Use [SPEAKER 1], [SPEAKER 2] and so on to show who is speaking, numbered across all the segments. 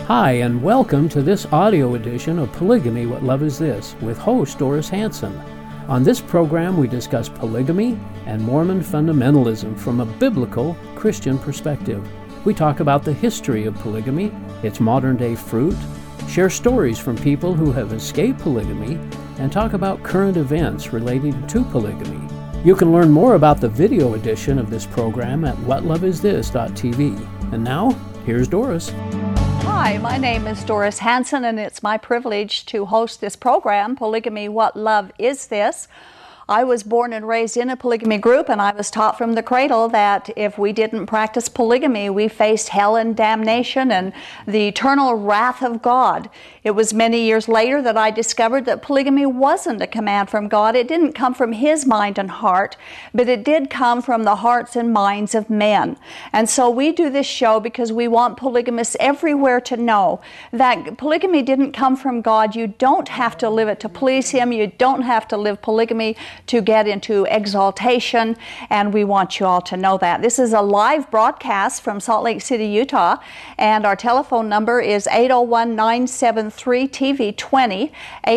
[SPEAKER 1] Hi, and welcome to this audio edition of Polygamy, What Love Is This? With host Doris Hanson. On this program, we discuss polygamy and Mormon fundamentalism from a biblical Christian perspective. We talk about the history of polygamy, its modern-day fruit, share stories from people who have escaped polygamy, and talk about current events relating to polygamy. You can learn more about the video edition of this program at whatloveisthis.tv. And now, here's Doris.
[SPEAKER 2] Hi, my name is Doris Hanson, and it's my privilege to host this program, Polygamy, What Love Is This? I was born and raised in a polygamy group, and I was taught from the cradle that if we didn't practice polygamy, we faced hell and damnation and the eternal wrath of God. It was many years later that I discovered that polygamy wasn't a command from God. It didn't come from His mind and heart, but it did come from the hearts and minds of men. And so we do this show because we want polygamists everywhere to know that polygamy didn't come from God. You don't have to live it to please Him. You don't have to live polygamy to get into exaltation, and we want you all to know that. This is a live broadcast from Salt Lake City, Utah, and our telephone number is 801-973-TV20,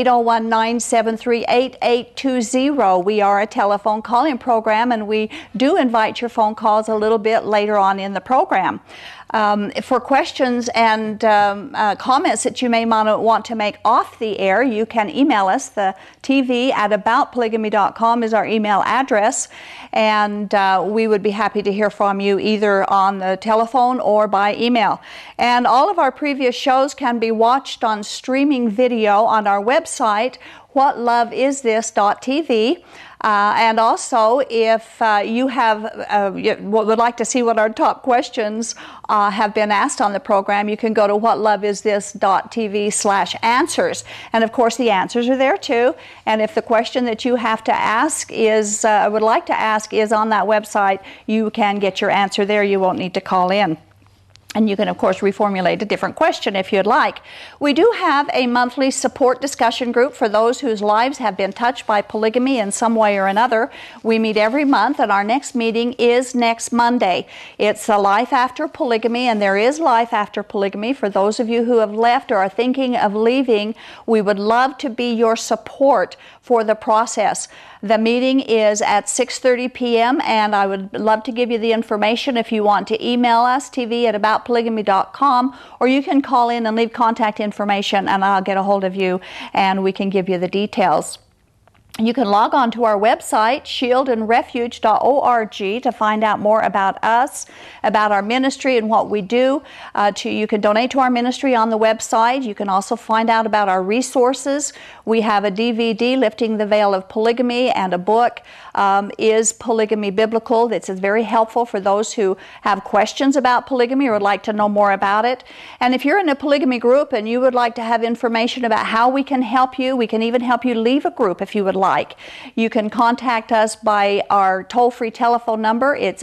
[SPEAKER 2] 801-973-8820. We are a telephone calling program, and we do invite your phone calls a little bit later on in the program. For questions and comments that you may want to make off the air, you can email us. The TV at aboutpolygamy.com is our email address, and we would be happy to hear from you either on the telephone or by email. And all of our previous shows can be watched on streaming video on our website, whatloveisthis.tv. And also, if you would like to see what our top questions have been asked on the program, you can go to whatloveisthis.tv/answers. And of course, the answers are there too. And if the question that you have to ask would like to ask is on that website, you can get your answer there. You won't need to call in. And you can, of course, reformulate a different question if you'd like. We do have a monthly support discussion group for those whose lives have been touched by polygamy in some way or another. We meet every month, and our next meeting is next Monday. It's a Life After Polygamy, and there is life after polygamy. For those of you who have left or are thinking of leaving, we would love to be your support for the process. The meeting is at 6:30 p.m. and I would love to give you the information if you want to email us, tv@aboutpolygamy.com, or you can call in and leave contact information and I'll get a hold of you and we can give you the details. You can log on to our website, shieldandrefuge.org, to find out more about us, about our ministry and what we do. You can donate to our ministry on the website. You can also find out about our resources. We have a DVD, Lifting the Veil of Polygamy, and a book, Is Polygamy Biblical? That's very helpful for those who have questions about polygamy or would like to know more about it. And if you're in a polygamy group and you would like to have information about how we can help you, we can even help you leave a group if you would like. You can contact us by our toll-free telephone number. It's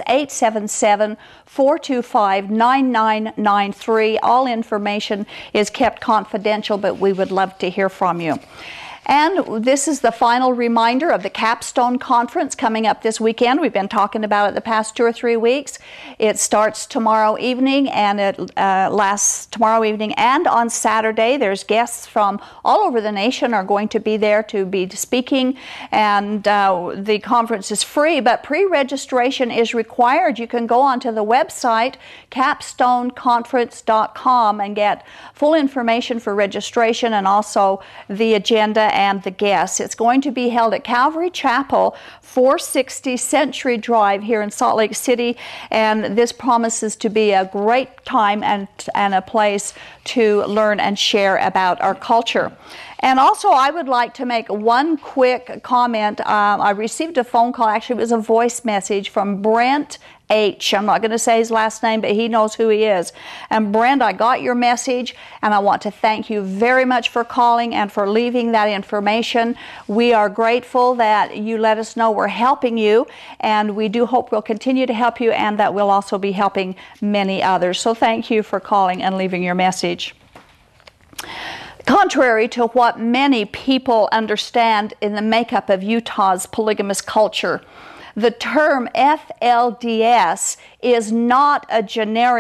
[SPEAKER 2] 877-425-9993. All information is kept confidential, but we would love to hear from you. And this is the final reminder of the Capstone Conference coming up this weekend. We've been talking about it the past 2 or 3 weeks. It starts tomorrow evening and it lasts tomorrow evening and on Saturday. There's guests from all over the nation are going to be there to be speaking, and the conference is free, but pre-registration is required. You can go onto the website capstoneconference.com and get full information for registration and also the agenda and the guests. It's going to be held at Calvary Chapel, 460 Century Drive here in Salt Lake City, and this promises to be a great time and a place to learn and share about our culture. And also, I would like to make one quick comment. I received a phone call, actually it was a voice message from Brent H. I'm not going to say his last name, but he knows who he is. And Brent, I got your message, and I want to thank you very much for calling and for leaving that information. We are grateful that you let us know we're helping you, and we do hope we'll continue to help you and that we'll also be helping many others. So thank you for calling and leaving your message. Contrary to what many people understand in the makeup of Utah's polygamous culture, the term FLDS is not a generic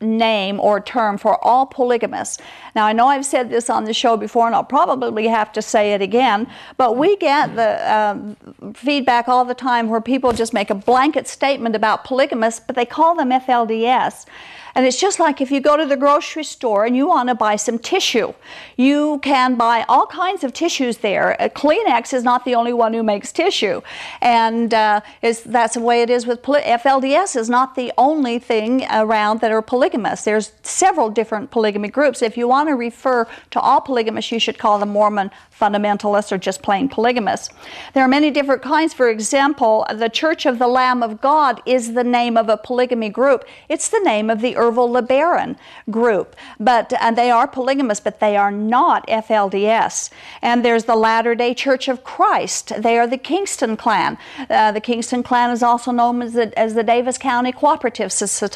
[SPEAKER 2] name or term for all polygamists. Now, I know I've said this on the show before, and I'll probably have to say it again, but we get the feedback all the time where people just make a blanket statement about polygamists, but they call them FLDS. And it's just like if you go to the grocery store and you want to buy some tissue. You can buy all kinds of tissues there. Kleenex is not the only one who makes tissue. And that's the way it is with FLDS is not the only thing around that are polygamous. There's several different polygamy groups. If you want to refer to all polygamists, you should call them Mormon fundamentalists or just plain polygamists. There are many different kinds. For example, the Church of the Lamb of God is the name of a polygamy group. It's the name of the Ervil LeBaron group. And they are polygamists, but they are not FLDS. And there's the Latter-day Church of Christ. They are the Kingston Clan. The Kingston Clan is also known as the Davis County Cooperative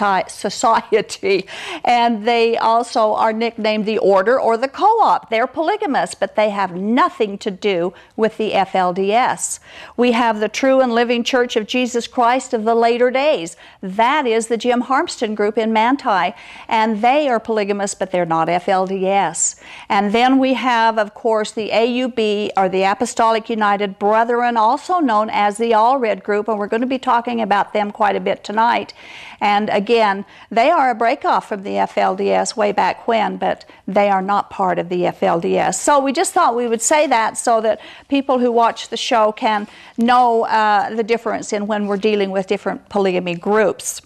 [SPEAKER 2] Society. And they also are nicknamed the Order or the Co-op. They're polygamists, but they have nothing to do with the FLDS. We have the True and Living Church of Jesus Christ of the Later Days. That is the Jim Harmston group in Manti, and they are polygamists, but they're not FLDS. And then we have, of course, the AUB, or the Apostolic United Brethren, also known as the All-Red group, and we're going to be talking about them quite a bit tonight. And again, they are a breakoff from the FLDS way back when, but they are not part of the FLDS. So we just thought we would say that so that people who watch the show can know the difference in when we're dealing with different polygamy groups.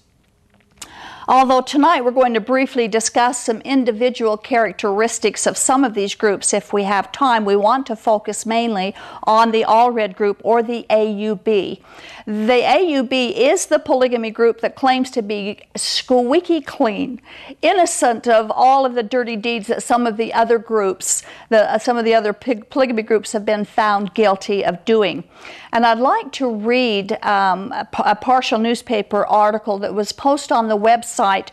[SPEAKER 2] Although tonight we're going to briefly discuss some individual characteristics of some of these groups if we have time, we want to focus mainly on the All-Red group or the AUB. The AUB is the polygamy group that claims to be squeaky clean, innocent of all of the dirty deeds that some of the other groups, some of the other polygamy groups have been found guilty of doing. And I'd like to read a partial newspaper article that was posted on the website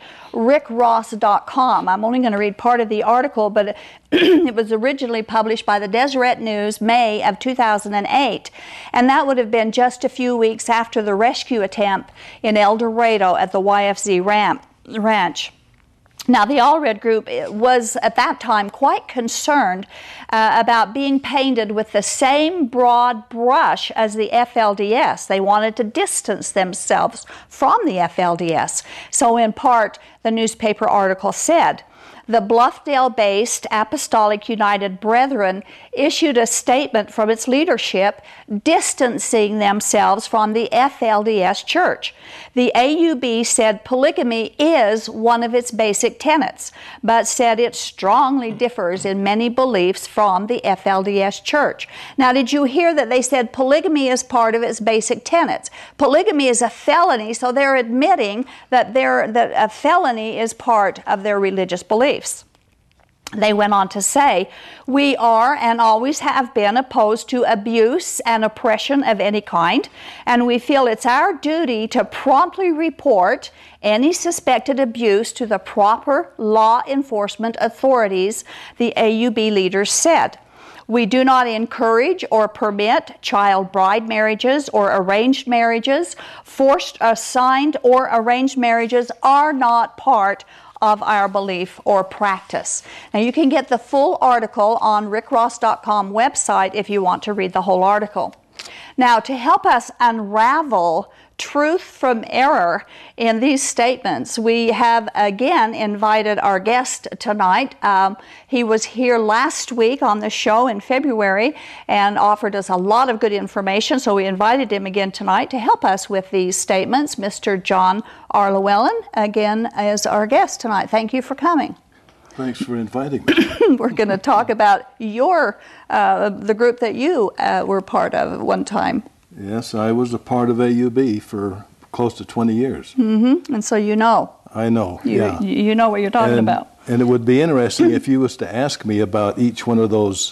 [SPEAKER 2] rickross.com. I'm only going to read part of the article, but it was originally published by the Deseret News, May of 2008, and that would have been just a few weeks after the rescue attempt in El Dorado at the YFZ Ranch. Now, the All-Red group was at that time quite concerned about being painted with the same broad brush as the FLDS. They wanted to distance themselves from the FLDS. So in part, the newspaper article said, the Bluffdale-based Apostolic United Brethren issued a statement from its leadership distancing themselves from the FLDS Church. The AUB said polygamy is one of its basic tenets, but said it strongly differs in many beliefs from the FLDS Church. Now, did you hear that they said polygamy is part of its basic tenets? Polygamy is a felony, so they're admitting that a felony is part of their religious beliefs. They went on to say, we are and always have been opposed to abuse and oppression of any kind, and we feel it's our duty to promptly report any suspected abuse to the proper law enforcement authorities, the AUB leaders said. We do not encourage or permit child bride marriages or arranged marriages. Forced, assigned, or arranged marriages are not part of our belief or practice. Now, you can get the full article on rickross.com website if you want to read the whole article. Now, to help us unravel truth from error in these statements, we have again invited our guest tonight. He was here last week on the show in February and offered us a lot of good information, so we invited him again tonight to help us with these statements. Mr. John R. Llewellyn, again, is our guest tonight. Thank you for coming.
[SPEAKER 3] Thanks for inviting me.
[SPEAKER 2] We're going to talk about the group that you were part of at one time.
[SPEAKER 3] Yes, I was a part of AUB for close to 20 years.
[SPEAKER 2] Mm-hmm. And so you know.
[SPEAKER 3] I know, yeah.
[SPEAKER 2] You know what you're talking about.
[SPEAKER 3] And it would be interesting if you was to ask me about each one of those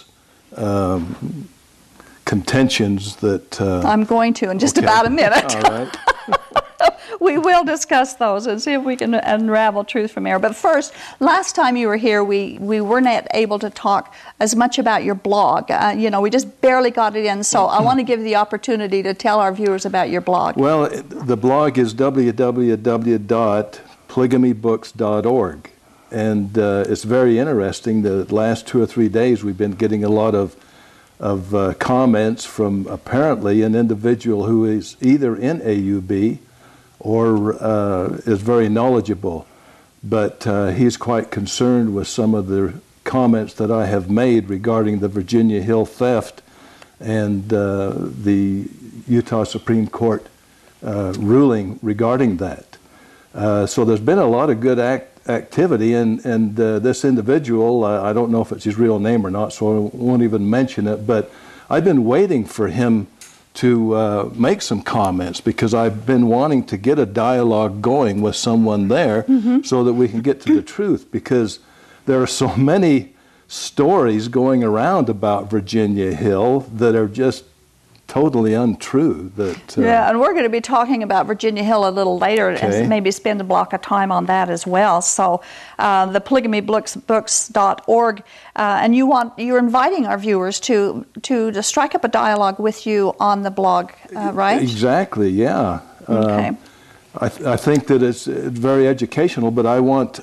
[SPEAKER 3] contentions that...
[SPEAKER 2] I'm going to in just about a minute.
[SPEAKER 3] All right.
[SPEAKER 2] We will discuss those and see if we can unravel truth from error. But first, last time you were here, we weren't able to talk as much about your blog. We just barely got it in, so I want to give you the opportunity to tell our viewers about your blog.
[SPEAKER 3] Well, the blog is www.rickross.com. polygamybooks.org. And it's very interesting. The last 2 or 3 days we've been getting a lot of comments from apparently an individual who is either in AUB or is very knowledgeable. But he's quite concerned with some of the comments that I have made regarding the Virginia Hill theft and the Utah Supreme Court ruling regarding that. So there's been a lot of good activity, and this individual, I don't know if it's his real name or not, so I won't even mention it, but I've been waiting for him to make some comments because I've been wanting to get a dialogue going with someone there so that we can get to the truth, because there are so many stories going around about Virginia Hill that are just totally untrue.
[SPEAKER 2] Yeah, and we're going to be talking about Virginia Hill a little later,
[SPEAKER 3] Okay.
[SPEAKER 2] and maybe spend a block of time on that as well. So the polygamybooks.org, and you're inviting our viewers to strike up a dialogue with you on the blog, right?
[SPEAKER 3] Exactly, yeah.
[SPEAKER 2] Okay.
[SPEAKER 3] I think that it's very educational, but I want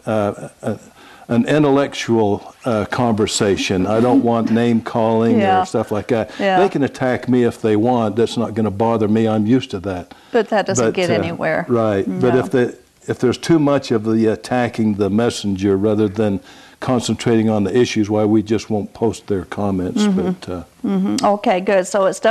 [SPEAKER 3] an intellectual conversation. I don't want name calling
[SPEAKER 2] Yeah.
[SPEAKER 3] or stuff like that.
[SPEAKER 2] Yeah.
[SPEAKER 3] They can attack me if they want. That's not going to bother me. I'm used to that.
[SPEAKER 2] But that doesn't get anywhere.
[SPEAKER 3] Right.
[SPEAKER 2] No.
[SPEAKER 3] But if there's too much of the attacking the messenger rather than concentrating on the issues, why we just won't post their comments. But
[SPEAKER 2] Okay, good. So it's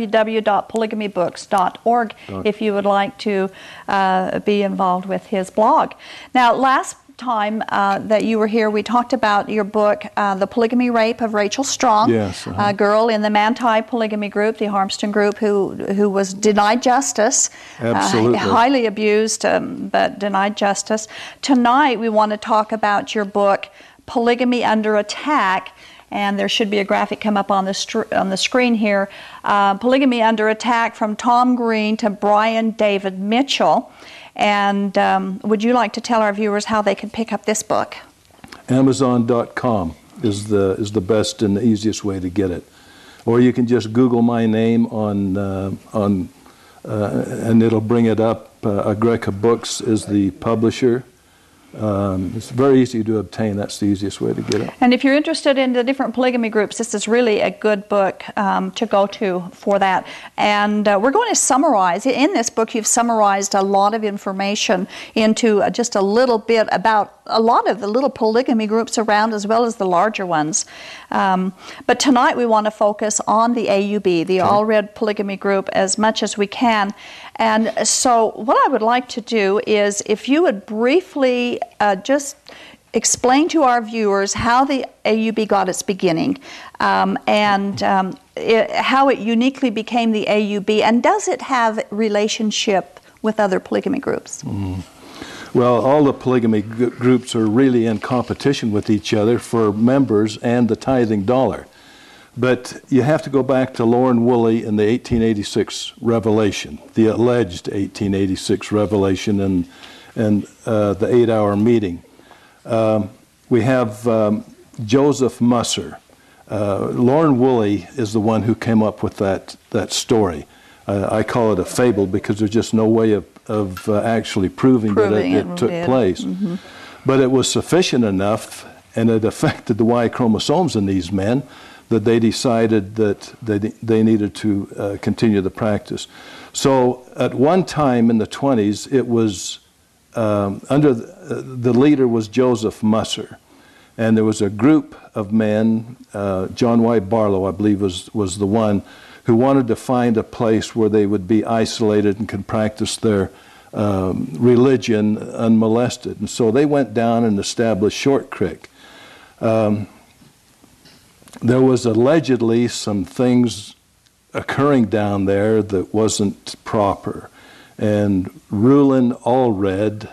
[SPEAKER 2] www.polygamybooks.org if you would like to be involved with his blog. Now, last time that you were here, we talked about your book, The Polygamy Rape of Rachel Strong,
[SPEAKER 3] Yes,
[SPEAKER 2] a girl in the Manti polygamy group, the Harmston group, who was denied justice,
[SPEAKER 3] Absolutely.
[SPEAKER 2] highly abused, but denied justice. Tonight we want to talk about your book, Polygamy Under Attack, and there should be a graphic come up on the screen here. Polygamy Under Attack, from Tom Green to Brian David Mitchell. And would you like to tell our viewers how they can pick up this book?
[SPEAKER 3] Amazon.com is the best and the easiest way to get it. Or you can just Google my name and it'll bring it up. Agreca Books is the publisher. It's very easy to obtain. That's the easiest way to get it.
[SPEAKER 2] And if you're interested in the different polygamy groups, this is really a good book to go to for that. And we're going to summarize. In this book, you've summarized a lot of information into just a little bit about a lot of the little polygamy groups around, as well as the larger ones. But tonight we want to focus on the AUB, the All-Red Polygamy Group, as much as we can. And so what I would like to do is, if you would briefly just explain to our viewers how the AUB got its beginning, and how it uniquely became the AUB, and does it have relationship with other polygamy groups?
[SPEAKER 3] Well, all the polygamy groups are really in competition with each other for members and the tithing dollar. But you have to go back to Lauren Woolley in the 1886 revelation, the alleged 1886 revelation, and the 8-hour meeting. We have Joseph Musser. Lauren Woolley is the one who came up with that story. I call it a fable because there's just no way of actually proving that it took place. But it was sufficient enough, and it affected the Y chromosomes in these men, that they decided that they needed to continue the practice. So at one time in the 20s, it was under the leader was Joseph Musser, and there was a group of men. John Y. Barlow, I believe, was the one who wanted to find a place where they would be isolated and could practice their religion unmolested. And so they went down and established Short Creek. There was allegedly some things occurring down there that wasn't proper. And Rulin Allred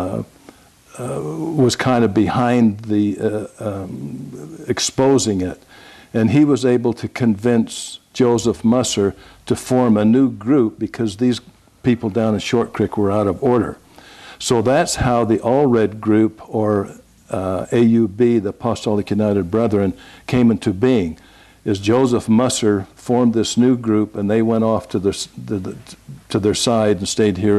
[SPEAKER 3] was kind of behind the exposing it. And he was able to convince Joseph Musser to form a new group because these people down in Short Creek were out of order. So that's how the Allred group, or AUB, the Apostolic United Brethren, came into being. Is Joseph Musser formed this new group, and they went off to their side and stayed here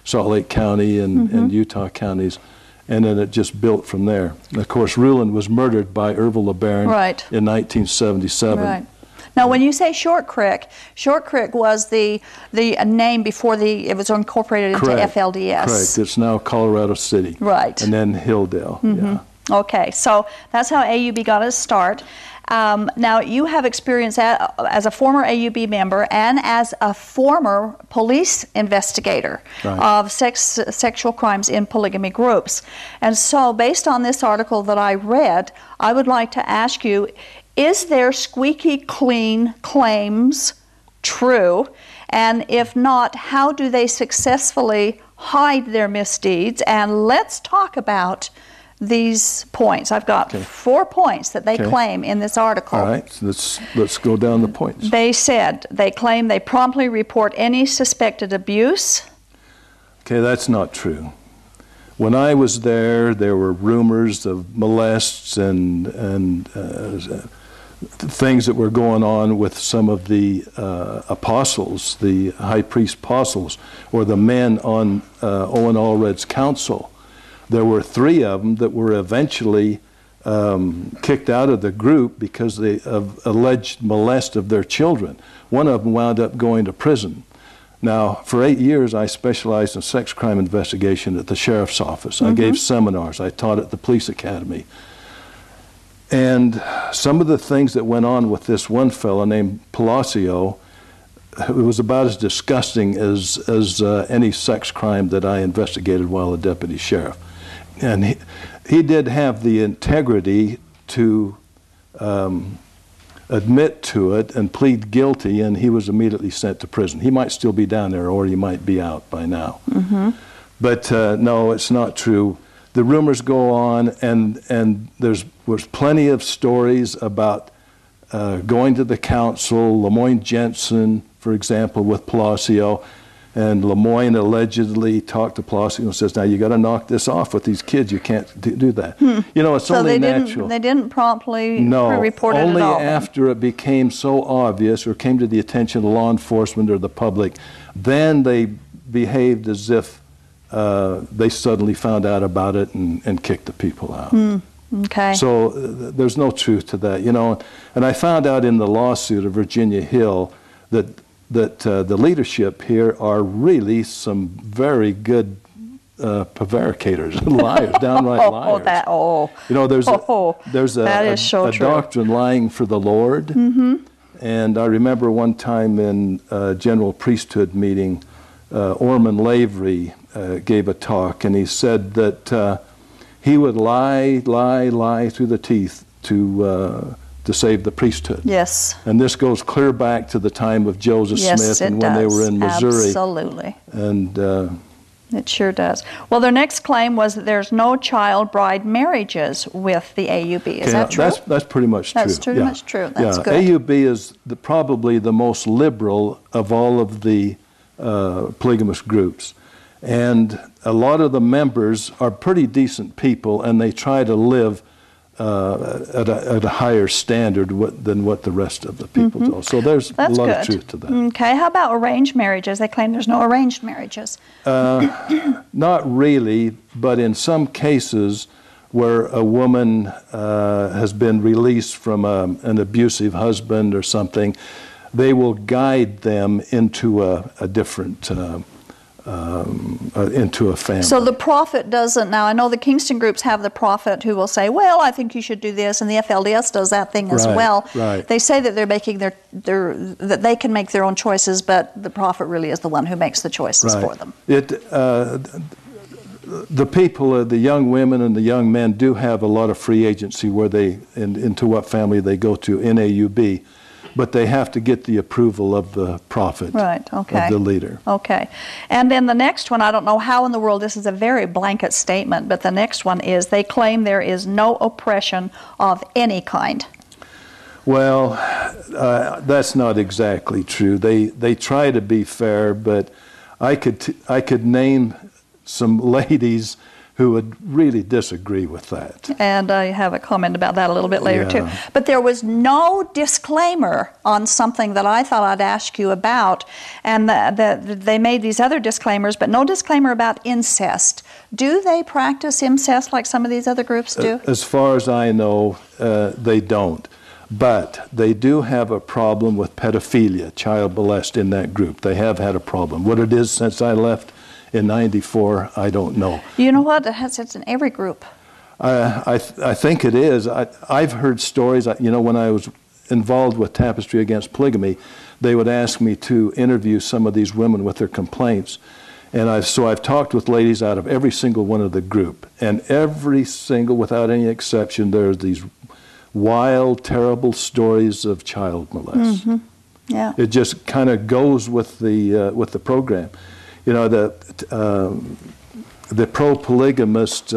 [SPEAKER 3] Salt Lake County and Utah counties, and then it just built from there. And of course, Ruland was murdered by Ervil LeBaron in 1977.
[SPEAKER 2] Right. Now, when you say Short Creek was the name before it was incorporated into FLDS.
[SPEAKER 3] Correct. It's now Colorado City.
[SPEAKER 2] Right.
[SPEAKER 3] And then Hilldale. Yeah.
[SPEAKER 2] Okay, so that's how AUB got its start. Now, you have experience as a former AUB member and as a former police investigator of sexual crimes in polygamy groups. And so, based on this article that I read, I would like to ask you, is their squeaky clean claims true? And if not, how do they successfully hide their misdeeds? And let's talk about these points. I've got 4 points that they claim in this article.
[SPEAKER 3] All right, so let's go down the points.
[SPEAKER 2] They claim they promptly report any suspected abuse.
[SPEAKER 3] Okay, that's not true. When I was there were rumors of molests and things that were going on with some of the apostles, the high priest apostles, or the men on Owen Allred's council. There were 3 of them that were eventually kicked out of the group because of alleged molest of their children. One of them wound up going to prison. Now, for 8 years, I specialized in sex crime investigation at the sheriff's office. I gave seminars. I taught at the police academy. And some of the things that went on with this one fellow named Palacio, it was about as disgusting as any sex crime that I investigated while a deputy sheriff. And he did have the integrity to admit to it and plead guilty, and he was immediately sent to prison. He might still be down there, or he might be out by now. But no, it's not true. The rumors go on, and was plenty of stories about going to the council. Lemoyne Jensen, for example, with Palacio, and Lemoyne allegedly talked to Palacio and says, "Now you got to knock this off with these kids. You can't do that." You know, it's
[SPEAKER 2] so
[SPEAKER 3] only natural.
[SPEAKER 2] They didn't promptly report
[SPEAKER 3] it at all.
[SPEAKER 2] Only
[SPEAKER 3] after it became so obvious or came to the attention of law enforcement or the public, then they behaved as if they suddenly found out about it and kicked the people out.
[SPEAKER 2] Okay.
[SPEAKER 3] So there's no truth to that, you know. And I found out in the lawsuit of Virginia Hill that the leadership here are really some very good prevaricators, liars, downright liars. You know, there's a doctrine, lying for the Lord. And I remember one time in a general priesthood meeting, Orman Lavery gave a talk, and he said that he would lie through the teeth to save the priesthood.
[SPEAKER 2] Yes.
[SPEAKER 3] And this goes clear back to the time of Joseph Smith and when they were in Missouri.
[SPEAKER 2] Absolutely.
[SPEAKER 3] And
[SPEAKER 2] it sure does. Well, their next claim was that there's no child bride marriages with the AUB. Is that true?
[SPEAKER 3] That's pretty much true.
[SPEAKER 2] That's pretty much true. That's good.
[SPEAKER 3] AUB is probably the most liberal of all of the polygamous groups. And a lot of the members are pretty decent people, and they try to live at a higher standard than what the rest of the people do. So there's a lot of truth to that.
[SPEAKER 2] Okay, how about arranged marriages? They claim there's no arranged marriages.
[SPEAKER 3] Not really, but in some cases where a woman has been released from an abusive husband or something, they will guide them into a different into a family.
[SPEAKER 2] So the prophet doesn't, now I know the Kingston groups have the prophet who will say, well, I think you should do this, and the FLDS does that thing as well.
[SPEAKER 3] Right.
[SPEAKER 2] They say that they're making that they can make their own choices, but the prophet really is the one who makes the choices for them.
[SPEAKER 3] The people, the young women and the young men do have a lot of free agency where into what family they go to in AUB. But they have to get the approval of the prophet, of the leader.
[SPEAKER 2] Okay. And then the next one, I don't know how in the world, this is a very blanket statement, but the next one is they claim there is no oppression of any kind.
[SPEAKER 3] Well, that's not exactly true. They try to be fair, but I could name some ladies who would really disagree with that.
[SPEAKER 2] And I have a comment about that a little bit later too. But there was no disclaimer on something that I thought I'd ask you about. And they made these other disclaimers, but no disclaimer about incest. Do they practice incest like some of these other groups do?
[SPEAKER 3] As far as I know, they don't. But they do have a problem with pedophilia, child molest in that group. They have had a problem. What it is since I left in '94, I don't know.
[SPEAKER 2] You know what? It's in every group.
[SPEAKER 3] I think it is. I've heard stories, when I was involved with Tapestry Against Polygamy, they would ask me to interview some of these women with their complaints. And I've talked with ladies out of every single one of the group. And every single, without any exception, there's these wild, terrible stories of child molest.
[SPEAKER 2] Mm-hmm. Yeah.
[SPEAKER 3] It just kind of goes with the program. The pro-polygamist,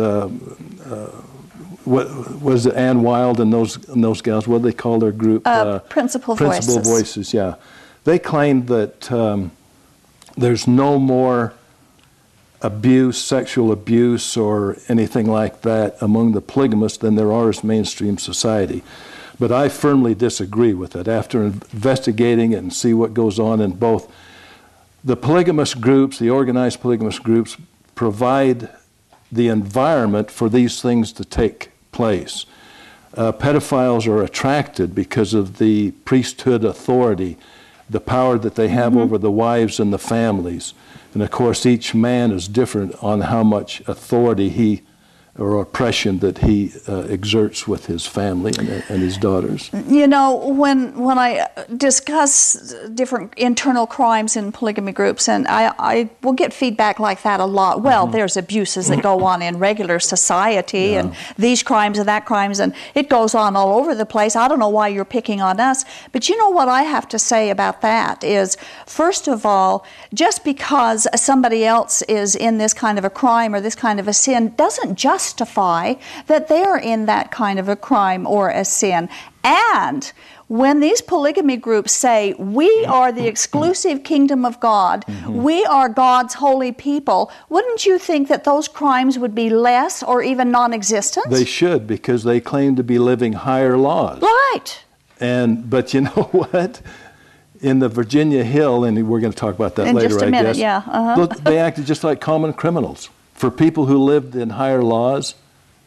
[SPEAKER 3] what was it, Ann Wilde and those gals? What do they call their group?
[SPEAKER 2] Principal
[SPEAKER 3] Voices. Yeah, they claimed that there's no more abuse, sexual abuse, or anything like that among the polygamists than there are as mainstream society. But I firmly disagree with it. After investigating it and see what goes on in both, the polygamous groups, the organized polygamous groups, provide the environment for these things to take place. Pedophiles are attracted because of the priesthood authority, the power that they have over the wives and the families. And of course, each man is different on how much authority or oppression that he exerts with his family and his daughters.
[SPEAKER 2] When I discuss different internal crimes in polygamy groups, and I will get feedback like that a lot. Well, there's abuses that go on in regular society, and these crimes and that crimes, and it goes on all over the place. I don't know why you're picking on us, but you know what I have to say about that is, first of all, just because somebody else is in this kind of a crime or this kind of a sin doesn't justify that they're in that kind of a crime or a sin. And when these polygamy groups say, we are the exclusive kingdom of God, we are God's holy people, wouldn't you think that those crimes would be less or even non-existent?
[SPEAKER 3] They should, because they claim to be living higher laws.
[SPEAKER 2] Right.
[SPEAKER 3] But you know what? In the Virginia Hill, and we're going to talk about that later,
[SPEAKER 2] just a minute, yeah.
[SPEAKER 3] They acted just like common criminals. For people who lived in higher laws,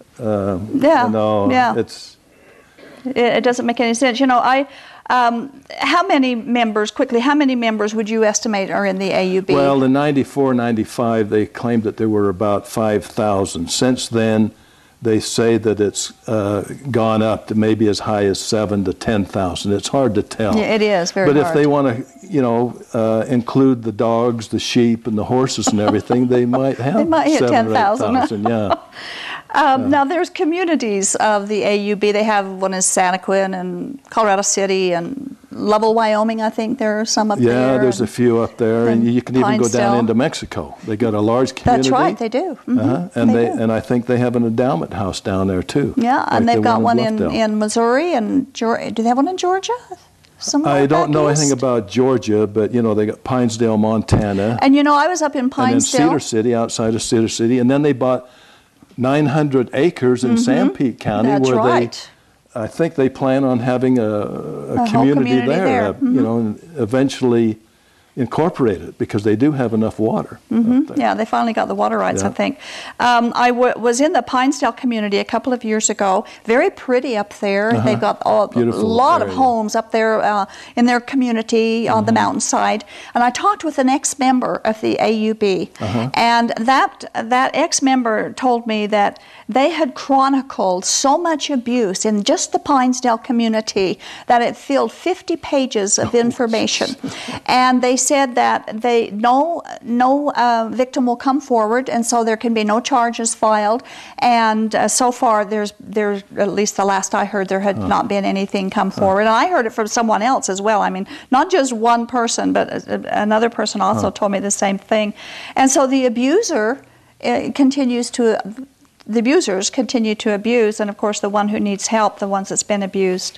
[SPEAKER 2] it doesn't make any sense. How many members would you estimate are in the AUB?
[SPEAKER 3] Well, in 94, 95, they claimed that there were about 5,000. Since then, they say that it's gone up to maybe as high as 7,000 to 10,000. It's hard to tell.
[SPEAKER 2] Yeah, it is very
[SPEAKER 3] hard.
[SPEAKER 2] But
[SPEAKER 3] if they want to, include the dogs, the sheep, and the horses and everything, they might have 7,000 or 8,000. Yeah. Now,
[SPEAKER 2] there's communities of the AUB. They have one in Santaquin and Colorado City and Lovell, Wyoming, I think there are some up there.
[SPEAKER 3] Yeah, there's a few up there, and you can even go down into Mexico. They got a large community.
[SPEAKER 2] That's right, they do.
[SPEAKER 3] And I think they have an endowment house down there too.
[SPEAKER 2] Yeah, and they've got one in Missouri and Georgia. Do they have one in Georgia?
[SPEAKER 3] I don't know anything about Georgia, but they got Pinesdale, Montana.
[SPEAKER 2] And I was up in Pinesdale.
[SPEAKER 3] And in Cedar City, outside of Cedar City, and then they bought 900 acres in Sanpete County.
[SPEAKER 2] That's right.
[SPEAKER 3] I think they plan on having a community there. And eventually incorporate it, because they do have enough water.
[SPEAKER 2] Yeah, they finally got the water rights, I think. I was in the Pinesdale community a couple of years ago. Very pretty up there. They've got a lot of homes up there in their community on the mountainside. And I talked with an ex-member of the AUB, and that ex-member told me that they had chronicled so much abuse in just the Pinesdale community that it filled 50 pages of information. And they said that no victim will come forward, and so there can be no charges filed. And so far, there's at least the last I heard, there had not been anything come forward. And I heard it from someone else as well. I mean, not just one person, but another person also told me the same thing. And so the abusers continue to abuse, and of course the one who needs help, the ones that's been abused,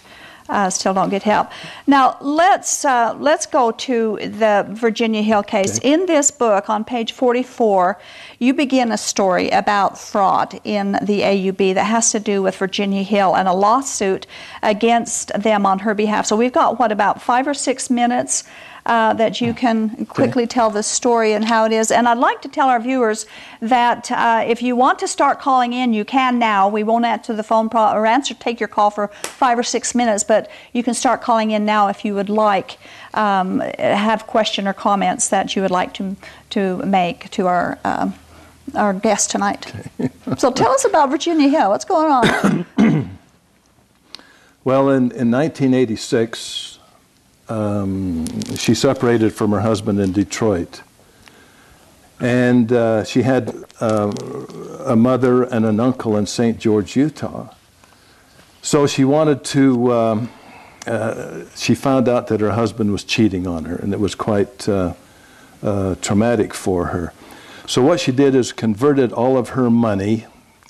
[SPEAKER 2] still don't get help. Now let's go to the Virginia Hill case.
[SPEAKER 3] Okay.
[SPEAKER 2] In this book, on page 44, you begin a story about fraud in the AUB that has to do with Virginia Hill and a lawsuit against them on her behalf. So we've got, about 5 or 6 minutes that you can quickly tell the story and how it is. And I'd like to tell our viewers that if you want to start calling in, you can now. We won't answer the phone or take your call for 5 or 6 minutes, but you can start calling in now if you would like, have question or comments that you would like to make to our guest tonight. Okay. So tell us about Virginia Hill. What's going on?
[SPEAKER 3] Well, in 1986, she separated from her husband in Detroit. And she had a mother and an uncle in St. George, Utah. So she wanted to, she found out that her husband was cheating on her, and it was quite traumatic for her. So what she did is converted all of her money.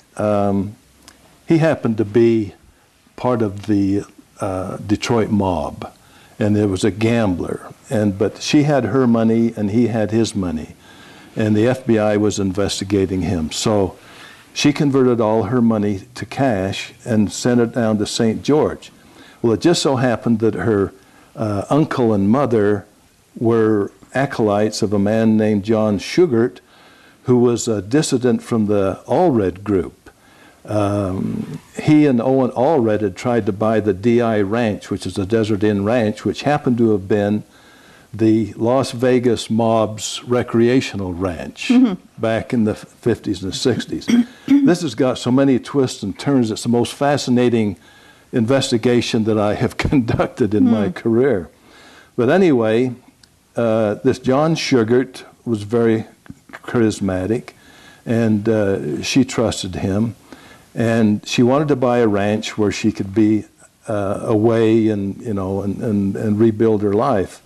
[SPEAKER 3] He happened to be part of the Detroit mob, and it was a gambler. But she had her money and he had his money, and the FBI was investigating him. So she converted all her money to cash and sent it down to St. George. Well, it just so happened that her uncle and mother were acolytes of a man named John Shugart, who was a dissident from the Allred group. He and Owen Allred had tried to buy the DI Ranch, which is a Desert Inn ranch, which happened to have been the Las Vegas mob's recreational ranch back in the 50s and 60s. This has got so many twists and turns. It's the most fascinating investigation that I have conducted in my career. But anyway, this John Shugart was very charismatic, and she trusted him. And she wanted to buy a ranch where she could be away and rebuild her life.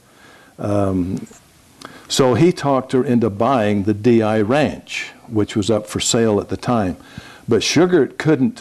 [SPEAKER 3] So he talked her into buying the DI Ranch, which was up for sale at the time. But Shugart couldn't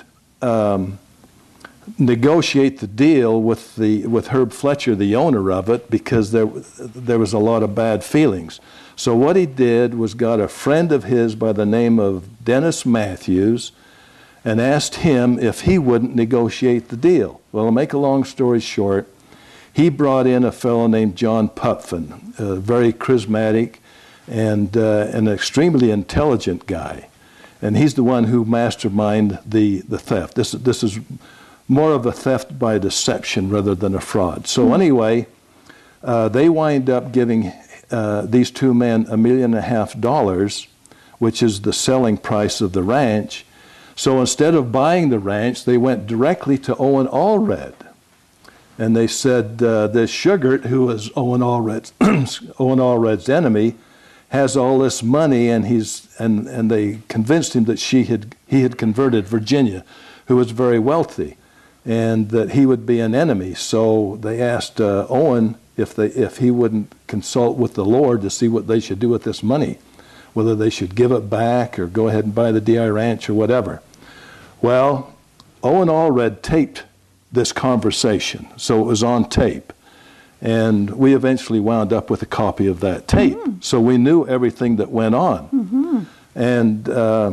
[SPEAKER 3] negotiate the deal with Herb Fletcher, the owner of it, because there was a lot of bad feelings. So what he did was got a friend of his by the name of Dennis Matthews and asked him if he wouldn't negotiate the deal. Well, to make a long story short, he brought in a fellow named John Pupfin, very charismatic and an extremely intelligent guy. And he's the one who masterminded the theft. This is more of a theft by deception rather than a fraud. So anyway, they wind up giving these two men $1.5 million, which is the selling price of the ranch. So instead of buying the ranch, they went directly to Owen Allred. And they said, this Shugart, who was Owen Allred's enemy, has all this money, and they convinced him that he had converted Virginia, who was very wealthy, and that he would be an enemy. So they asked Owen if he wouldn't consult with the Lord to see what they should do with this money, whether they should give it back or go ahead and buy the DI Ranch or whatever. Well, Owen Allred taped this conversation, so it was on tape. And we eventually wound up with a copy of that tape. So we knew everything that went on. And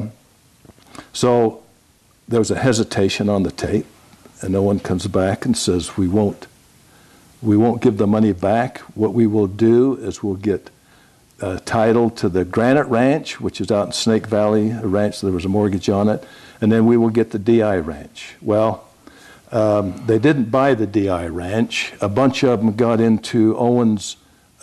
[SPEAKER 3] so there was a hesitation on the tape, and Owen comes back and says, we won't give the money back. What we will do is we'll get title to the Granite Ranch, which is out in Snake Valley, a ranch, there was a mortgage on it, and then we will get the DI Ranch. Well, they didn't buy the DI Ranch. A bunch of them got into Owen's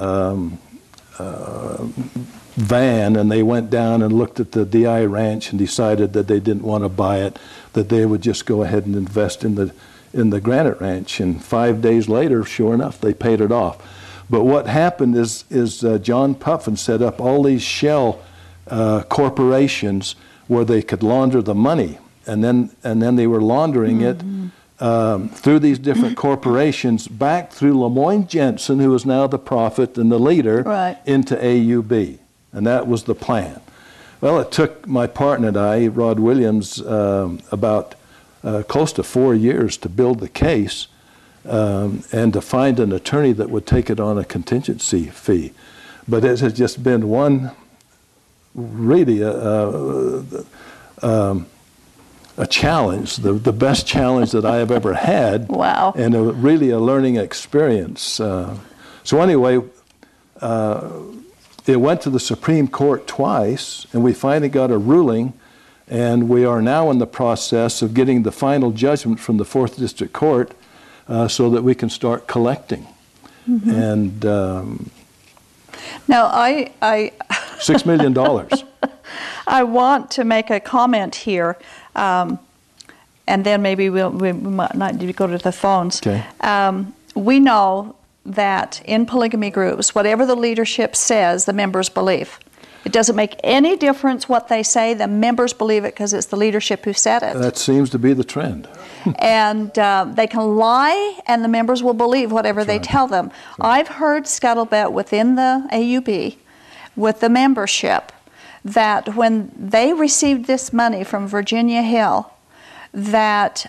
[SPEAKER 3] van, and they went down and looked at the DI Ranch and decided that they didn't want to buy it, that they would just go ahead and invest in the Granite Ranch. And 5 days later, sure enough, they paid it off. But what happened is John Puffin set up all these shell corporations where they could launder the money, and then they were laundering it through these different corporations back through Lemoyne Jensen, who is now the prophet and the leader, into AUB. And that was the plan. Well, it took my partner and I, Rod Williams, about close to 4 years to build the case. and to find an attorney that would take it on a contingency fee. But it has just been one really a challenge, the best challenge that I have ever had.
[SPEAKER 2] Wow.
[SPEAKER 3] And really a learning experience. So anyway, it went to the Supreme Court twice, and we finally got a ruling, and we are now in the process of getting the final judgment from the 4th District Court so that we can start collecting.
[SPEAKER 2] Mm-hmm.
[SPEAKER 3] And
[SPEAKER 2] now
[SPEAKER 3] $6 million.
[SPEAKER 2] I want to make a comment here, and then maybe we might need to go to the phones.
[SPEAKER 3] Okay.
[SPEAKER 2] We know that in polygamy groups, whatever the leadership says, the members believe. It doesn't make any difference what they say. The members believe it because it's the leadership who said it.
[SPEAKER 3] That seems to be the trend.
[SPEAKER 2] And they can lie, and the members will believe whatever they tell them. I've heard scuttlebutt within the AUB, with the membership, that when they received this money from Virginia Hill, that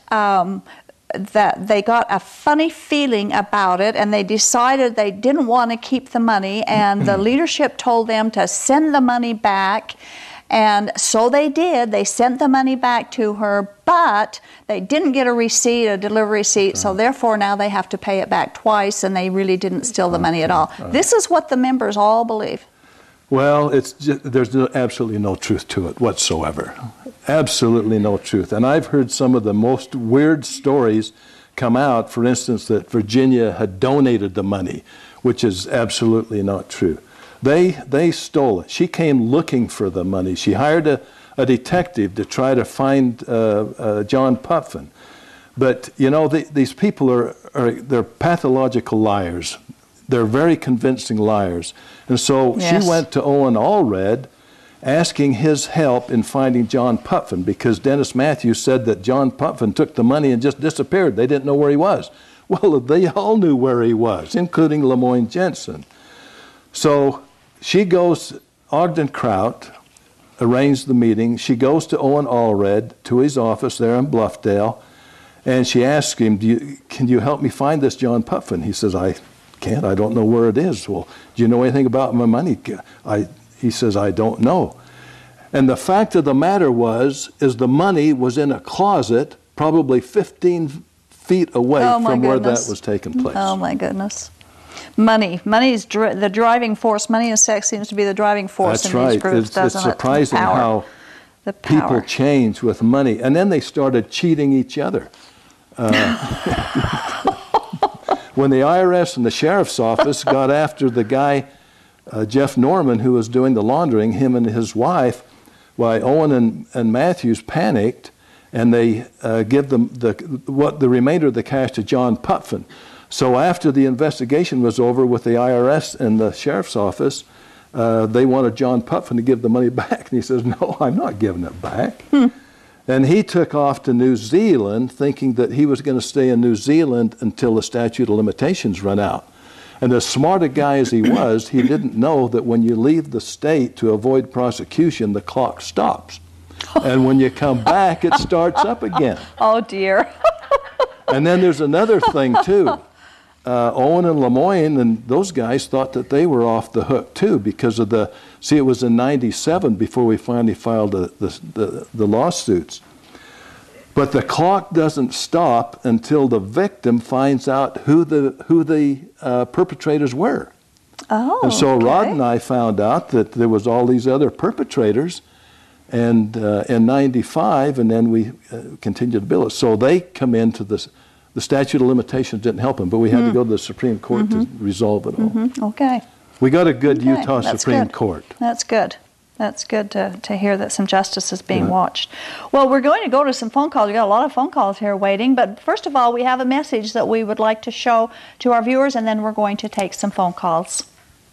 [SPEAKER 2] they got a funny feeling about it, and they decided they didn't want to keep the money, and the leadership told them to send the money back. And so they did. They sent the money back to her, but they didn't get a receipt, a delivery receipt, so therefore now they have to pay it back twice, and they really didn't steal the money at all. This is what the members all believe.
[SPEAKER 3] Well, there's absolutely no truth to it whatsoever. Absolutely no truth. And I've heard some of the most weird stories come out, for instance, that Virginia had donated the money, which is absolutely not true. They stole it. She came looking for the money. She hired a detective to try to find John Putphin. But, you know, these people they're pathological liars. They're very convincing liars. And so
[SPEAKER 2] Yes.
[SPEAKER 3] she went to Owen Allred asking his help in finding John Putphin, because Dennis Matthews said that John Putphin took the money and just disappeared. They didn't know where he was. Well, they all knew where he was, including Lemoyne Jensen. So she goes, Ogden Kraut arranged the meeting. She goes to Owen Allred, to his office there in Bluffdale, and she asks him, can you help me find this John Putphin? He says, I can't. I don't know where it is. Well, do you know anything about my money? He says, I don't know. And the fact of the matter is the money was in a closet probably 15 feet away from where that was taking place.
[SPEAKER 2] Oh, my goodness. Money is the driving force. Money and sex seems to be the driving force in these groups, doesn't it?
[SPEAKER 3] It's surprising how people change with money. And then they started cheating each other. When the IRS and the sheriff's office got after the guy, Jeff Norman, who was doing the laundering, him and his wife, why Owen and Matthews panicked, and they give them the remainder of the cash to John Putphin. So after the investigation was over with the IRS and the sheriff's office, they wanted John Putphin to give the money back. And he says, no, I'm not giving it back. And he took off to New Zealand thinking that he was going to stay in New Zealand until the statute of limitations run out. And as smart a guy as he was, he didn't know that when you leave the state to avoid prosecution, the clock stops. And when you come back, it starts up again.
[SPEAKER 2] Oh, dear.
[SPEAKER 3] And then there's another thing, too. Owen and Lemoyne and those guys thought that they were off the hook, too, because of it was in 97 before we finally filed the lawsuits. But the clock doesn't stop until the victim finds out who the perpetrators were.
[SPEAKER 2] Oh,
[SPEAKER 3] and so
[SPEAKER 2] okay.
[SPEAKER 3] Rod and I found out that there was all these other perpetrators, and in 95, and then we continued to bill it. So they come into this. The statute of limitations didn't help them, but we had to go to the Supreme Court to resolve it all.
[SPEAKER 2] Okay.
[SPEAKER 3] We got a good Utah Supreme Court.
[SPEAKER 2] That's good. That's good to hear that some justice is being watched. Well, we're going to go to some phone calls. We've got a lot of phone calls here waiting, but first of all, we have a message that we would like to show to our viewers, and then we're going to take some phone calls.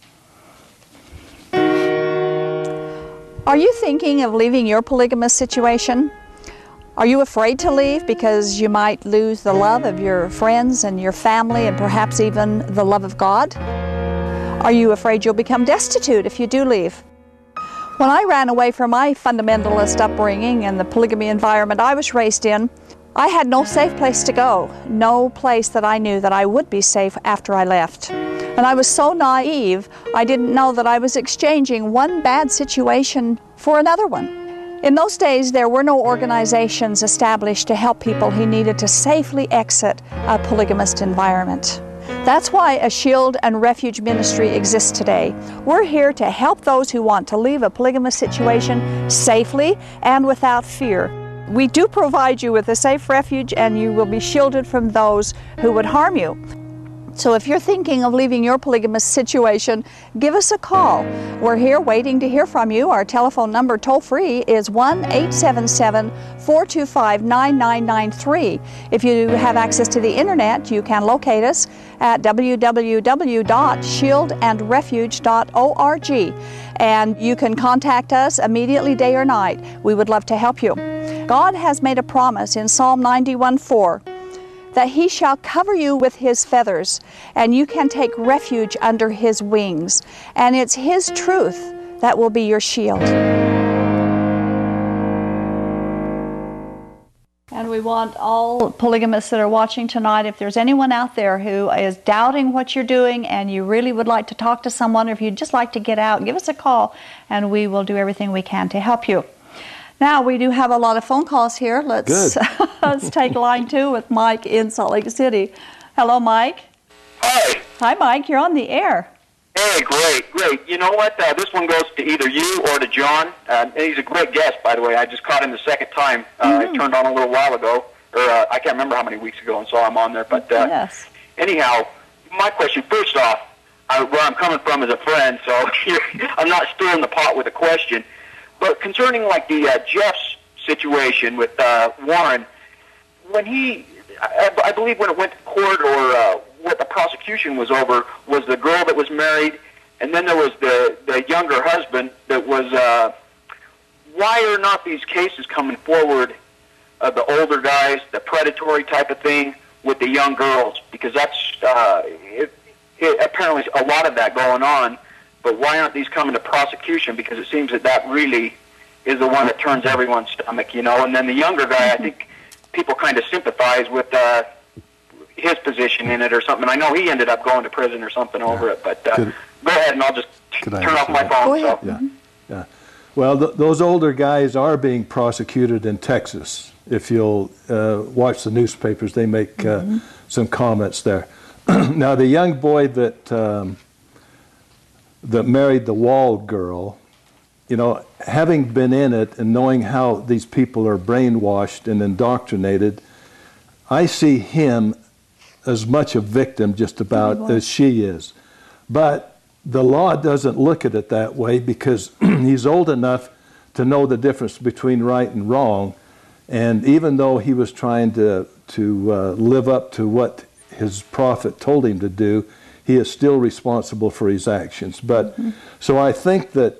[SPEAKER 2] Are you thinking of leaving your polygamous situation? Are you afraid to leave because you might lose the love of your friends and your family and perhaps even the love of God? Are you afraid you'll become destitute if you do leave? When I ran away from my fundamentalist upbringing and the polygamy environment I was raised in, I had no safe place to go, no place that I knew that I would be safe after I left. And I was so naive, I didn't know that I was exchanging one bad situation for another one. In those days, there were no organizations established to help people who needed to safely exit a polygamist environment. That's why a Shield and Refuge ministry exists today. We're here to help those who want to leave a polygamous situation safely and without fear. We do provide you with a safe refuge, and you will be shielded from those who would harm you. So if you're thinking of leaving your polygamous situation, give us a call. We're here waiting to hear from you. Our telephone number toll-free is 1-877-425-9993. If you have access to the internet, you can locate us at www.shielandrefuge.org. And you can contact us immediately, day or night. We would love to help you. God has made a promise in Psalm 91:4 that He shall cover you with His feathers, and you can take refuge under His wings. And it's His truth that will be your shield. And we want all polygamists that are watching tonight, if there's anyone out there who is doubting what you're doing and you really would like to talk to someone, or if you'd just like to get out, give us a call and we will do everything we can to help you. Now, we do have a lot of phone calls here. Let's take line 2 with Mike in Salt Lake City. Hello, Mike.
[SPEAKER 4] Hi.
[SPEAKER 2] Hi, Mike. You're on the air.
[SPEAKER 4] Hey, great. You know what? This one goes to either you or to John. And he's a great guest, by the way. I just caught him the second time. I turned on a little while ago, or I can't remember how many weeks ago, and saw him on there. But
[SPEAKER 2] yes.
[SPEAKER 4] Anyhow, my question, first off, where I'm coming from as a friend, so I'm not stirring the pot with a question. But concerning like the Jeff's situation with Warren, when I believe when it went to court or what the prosecution was over was the girl that was married, and then there was the younger husband that was. Why are not these cases coming forward? The older guys, the predatory type of thing with the young girls, because that's apparently a lot of that going on. But why aren't these coming to prosecution? Because it seems that really is the one that turns everyone's stomach, you know. And then the younger guy, I think people kind of sympathize with his position in it or something. I know he ended up going to prison or something over it. But go ahead, and I'll just turn off my phone.
[SPEAKER 2] Go ahead.
[SPEAKER 4] So.
[SPEAKER 3] Yeah. Well, those older guys are being prosecuted in Texas. If you'll watch the newspapers, they make some comments there. Now, the young boy that married the Wall girl, you know, having been in it and knowing how these people are brainwashed and indoctrinated, I see him as much a victim just about as she is. But the law doesn't look at it that way because he's old enough to know the difference between right and wrong. And even though he was trying to live up to what his prophet told him to do, he is still responsible for his actions. But so I think that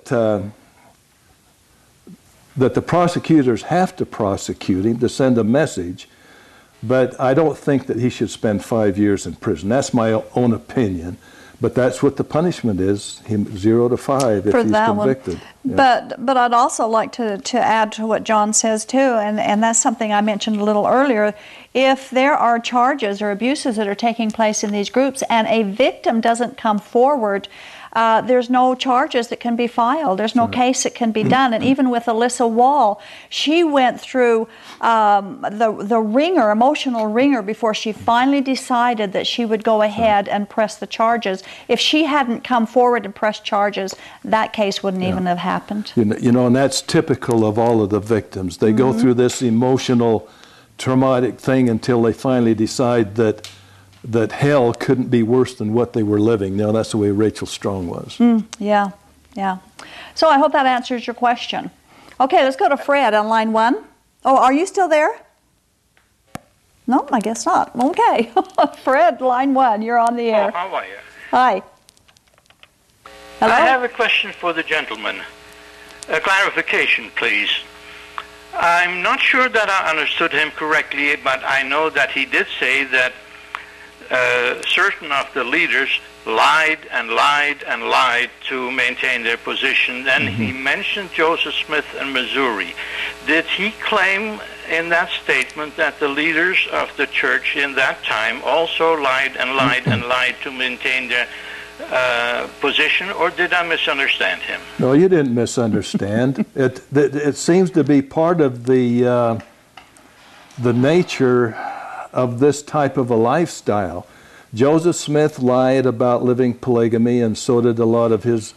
[SPEAKER 3] that the prosecutors have to prosecute him to send a message, but I don't think that he should spend 5 years in prison. That's my own opinion. But that's what the punishment is, 0 to 5 if he's convicted.
[SPEAKER 2] Yeah. But I'd also like to add to what John says too, and that's something I mentioned a little earlier. If there are charges or abuses that are taking place in these groups and a victim doesn't come forward, there's no charges that can be filed. There's no case that can be done. And even with Alyssa Wall, she went through the ringer, emotional ringer, before she finally decided that she would go ahead and press the charges. If she hadn't come forward and pressed charges, that case wouldn't even have happened.
[SPEAKER 3] You know, and that's typical of all of the victims. They go through this emotional, traumatic thing until they finally decide that hell couldn't be worse than what they were living. Now, that's the way Rachel Strong was.
[SPEAKER 2] Yeah. So I hope that answers your question. Okay, let's go to Fred on line 1. Oh, are you still there? No, I guess not. Okay. Fred, line 1, you're on the air.
[SPEAKER 5] Oh, how are you?
[SPEAKER 2] Hi. Hello?
[SPEAKER 5] I have a question for the gentleman. A clarification, please. I'm not sure that I understood him correctly, but I know that he did say that certain of the leaders lied to maintain their position. Then he mentioned Joseph Smith in Missouri. Did he claim in that statement that the leaders of the church in that time also lied and lied and lied to maintain their position, or did I misunderstand him?
[SPEAKER 3] No, you didn't misunderstand. It seems to be part of the nature of this type of a lifestyle. Joseph Smith lied about living polygamy, and so did a lot of his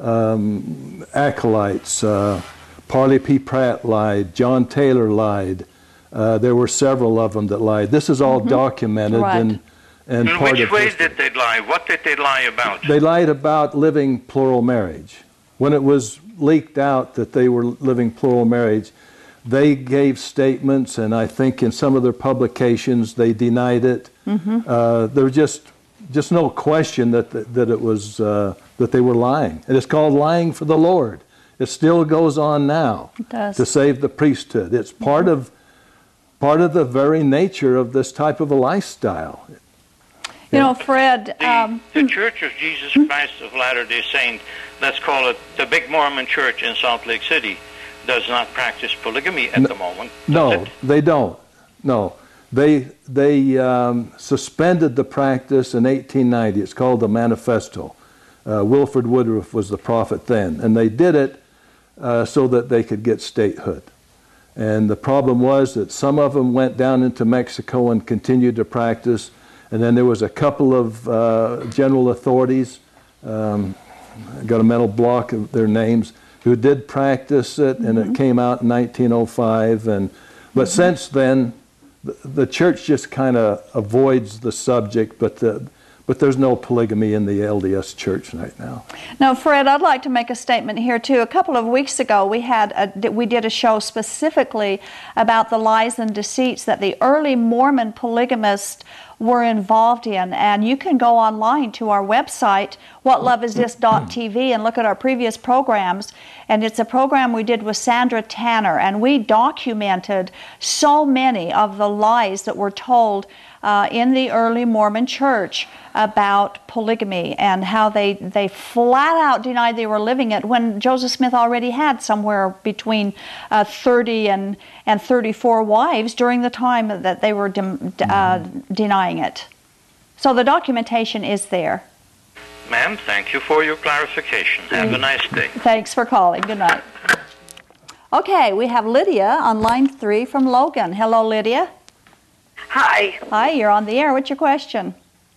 [SPEAKER 3] acolytes. Parley P. Pratt lied. John Taylor lied. There were several of them that lied. This is all documented.
[SPEAKER 2] Right.
[SPEAKER 3] And
[SPEAKER 5] In
[SPEAKER 3] part
[SPEAKER 5] which
[SPEAKER 3] of
[SPEAKER 5] way
[SPEAKER 3] history.
[SPEAKER 5] did they lie? What did they lie about?
[SPEAKER 3] They lied about living plural marriage. When it was leaked out that they were living plural marriage, they gave statements, and I think in some of their publications they denied it. There was just no question that it was that they were lying. And it's called lying for the Lord. It still goes on now.
[SPEAKER 2] It does.
[SPEAKER 3] To save the priesthood. It's part of the very nature of this type of a lifestyle.
[SPEAKER 2] You know, Fred,
[SPEAKER 5] The Church of Jesus Christ of Latter-day Saints, let's call it the Big Mormon Church in Salt Lake City, does not practice polygamy at the moment.
[SPEAKER 3] No, they don't. No. They suspended the practice in 1890. It's called the Manifesto. Wilford Woodruff was the prophet then. And they did it so that they could get statehood. And the problem was that some of them went down into Mexico and continued to practice. And then there was a couple of general authorities, I got a mental block of their names, who did practice it, and it came out in 1905. But since then, the church just kind of avoids the subject, but there's no polygamy in the LDS church right now.
[SPEAKER 2] Now, Fred, I'd like to make a statement here too. A couple of weeks ago, we did a show specifically about the lies and deceits that the early Mormon polygamists were involved in, and you can go online to our website, whatloveisthis.tv, and look at our previous programs. And it's a program we did with Sandra Tanner, and we documented so many of the lies that were told in the early Mormon church about polygamy, and how they flat out denied they were living it when Joseph Smith already had somewhere between 30 and 34 wives during the time that they were denying it. So the documentation is there.
[SPEAKER 5] Ma'am, thank you for your clarification. Have a nice day.
[SPEAKER 2] Thanks for calling. Good night. Okay, we have Lydia on line 3 from Logan. Hello, Lydia.
[SPEAKER 6] Hi.
[SPEAKER 2] Hi, you're on the air. What's your question?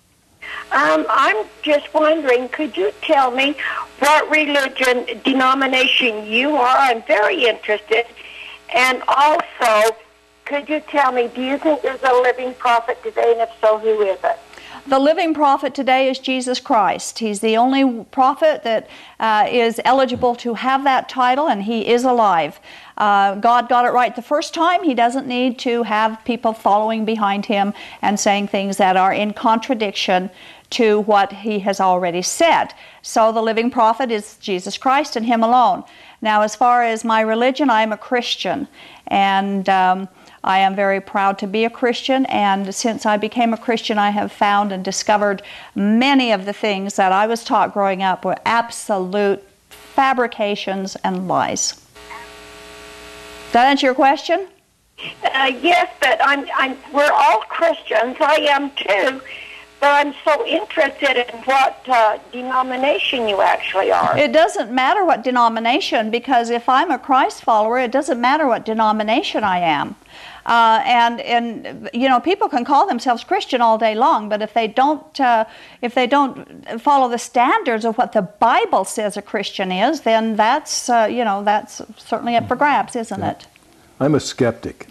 [SPEAKER 6] I'm just wondering, could you tell me what religion, denomination you are? I'm very interested. And also, could you tell me, do you think there's a living prophet today, and if so, who is it?
[SPEAKER 2] The living prophet today is Jesus Christ. He's the only prophet that is eligible to have that title, and he is alive. God got it right the first time. He doesn't need to have people following behind him and saying things that are in contradiction to what he has already said. So the living prophet is Jesus Christ and him alone. Now, as far as my religion, I am a Christian, and I am very proud to be a Christian, and since I became a Christian, I have found and discovered many of the things that I was taught growing up were absolute fabrications and lies. Does that answer your question?
[SPEAKER 6] Yes, but we're all Christians. I am too. But I'm so interested in what denomination you actually are.
[SPEAKER 2] It doesn't matter what denomination, because if I'm a Christ follower, it doesn't matter what denomination I am. And you know, people can call themselves Christian all day long, but if they don't follow the standards of what the Bible says a Christian is, then that's that's certainly up for grabs, isn't it?
[SPEAKER 3] I'm a skeptic.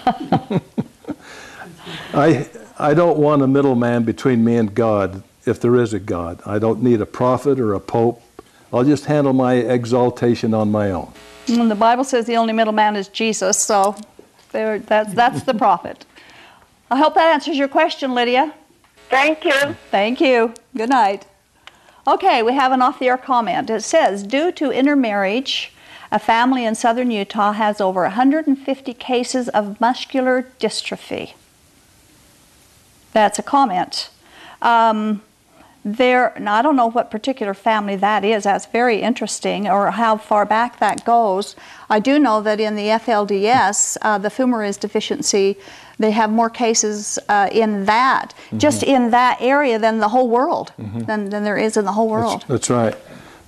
[SPEAKER 3] I don't want a middleman between me and God, if there is a God. I don't need a prophet or a pope. I'll just handle my exaltation on my own.
[SPEAKER 2] And the Bible says the only middleman is Jesus, so that's the prophet. I hope that answers your question, Lydia.
[SPEAKER 6] Thank you.
[SPEAKER 2] Thank you. Good night. Okay, we have an off-the-air comment. It says, due to intermarriage, a family in southern Utah has over 150 cases of muscular dystrophy. That's a comment. Now, I don't know what particular family that is. That's very interesting, or how far back that goes. I do know that in the FLDS, the fumarase deficiency, they have more cases in that, just in that area than the whole world, than there is in the whole world.
[SPEAKER 3] That's right.